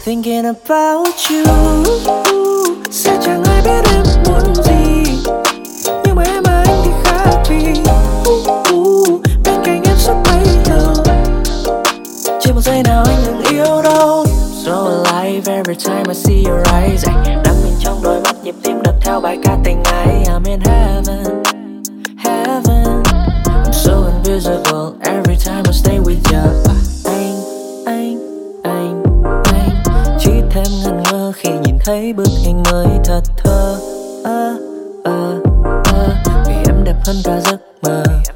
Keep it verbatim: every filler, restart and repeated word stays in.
Thinking about you. Sẽ chẳng ai biết em muốn gì, nhưng mà em và anh thì khác biệt. uh, uh, Bên cạnh em suốt bấy lâu, chỉ một giây nào anh ngừng yêu đâu. So alive every time I see your eyes. Đắm mình trong đôi mắt, nhịp tim đập theo bài ca tình ai. I'm in heaven, heaven. I'm so invisible every time I stay with you. Anh, anh, anh, anh chỉ thêm ngẩn ngơ khi nhìn thấy bức hình mới thật thơ. uh, uh, uh, Vì em đẹp hơn cả giấc mơ.